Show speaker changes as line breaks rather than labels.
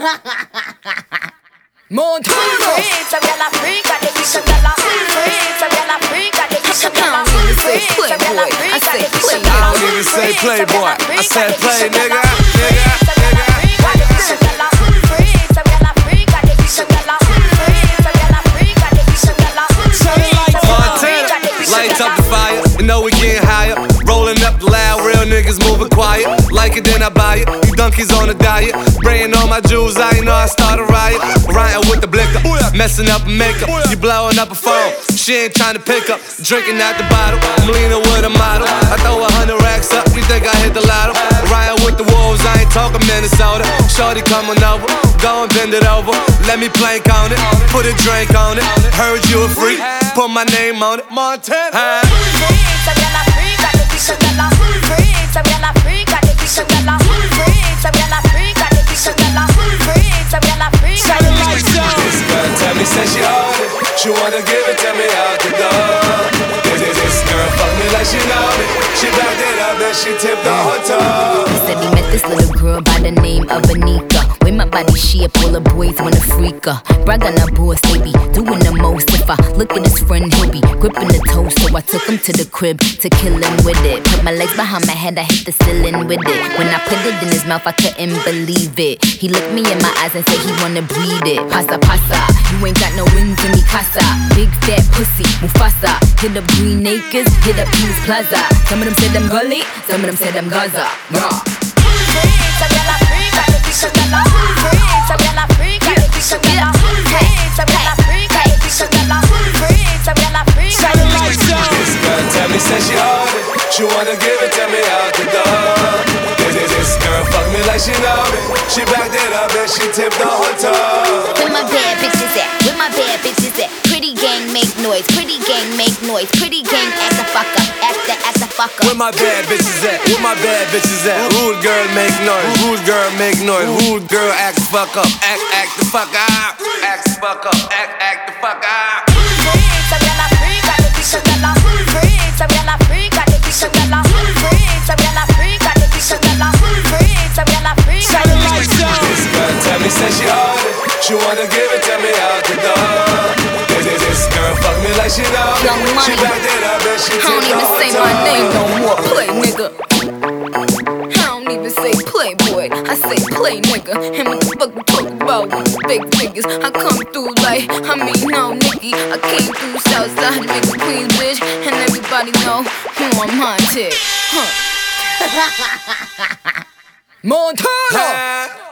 Montana.
Some gyal a freak, got the some gyal a freak. Some gyal a freak, got the some gyal a freak. Some gyal a freak, got the some gyal a freak.
I don't even say playboy, I said play, nigga. Lights up the fire, you know we getting higher. Rolling up loud, real niggas moving quiet. Like it, then I buy it. You donkeys on a diet. Spraying all my jewels, I ain't know I start a riot. Riding with the blicker, messing up makeup. You blowing up a phone, she ain't trying to pick up. Drinking out the bottle, I'm leaning with a model. I throw 100 racks up, you think I hit the lotto? Riding with the wolves, I ain't talking Minnesota. Shorty coming over, go and bend it over. Let me plank on it, put a drink on it. Heard you a freak, put my name on it. Montana.
Some gyal a freak, got the some gyal a freak. Some gyal a freak, got the some gyal a freak. Some gyal a freak, got the some gyal a freak. Some gyal a freak, got the some gyal a freak.
This girl tell me, say she on it. She wanna give it to me out the door. This girl fuck me like she know me. She backed it up and she tipped the hotel.
He said he met this little girl by the name of Anika. With my body shape, all the boys wanna freak her. Brag on her boss, they be doing the most. If I look at his friend, he'll be gripping the toe. So I took him to the crib to kill him with it. Put my legs behind my head, I hit the ceiling with it. When I put it in his mouth, I couldn't believe it. He looked me in my eyes and said he wanna breathe it. Pasa, pasa, you ain't got no wings in me casa. Big fat pussy, Mufasa. Hit up Green Acres, hit up Peace Plaza. Some of them said I'm gully, some of them said I'm Gaza. Raw.
Some gyal a freak, got the some gyal a freak. Some gyal a freak, got the some gyal a freak. Some gyal a freak, got the some gyal a freak. Some gyal a freak, got the some gyal a freak.
This girl tell me, say she on it. She wanna give it to me out the door. This girl fuck me like she know me. She backed it up and she tipped the hotel.
Where my bad bitches at? Where my bad bitches at? Pretty gang make noise, pretty gang make noise, pretty gang act the fuck up, act the fuck up.
Where my bad bitches at? Where my bad bitches at? Rude girl make noise, rude girl make noise, rude girl act the fuck up, act the fuck up, act the fuck up, act the fuck up.
Some gyal a freak, got the some gyal a freak. Some gyal a freak, got the some gyal a freak. Some gyal a freak, got the some gyal a freak. Some gyal a freak, got the some gyal a freak.
This girl tell me, say she on it. She wanna give it to me out the door. This girl fuck me like she know me.
Young Money.
She backed it up and she
I
tipped
don't
the
even say
hotel.
my name no more, play nigga. I don't even say playboy, I say play nigga. And what the fuck we talk about with the big figures? I come through like, I mean no Nicky. I came through Southside to make the Queens bitch. And everybody know who I'm haunted.
Montana.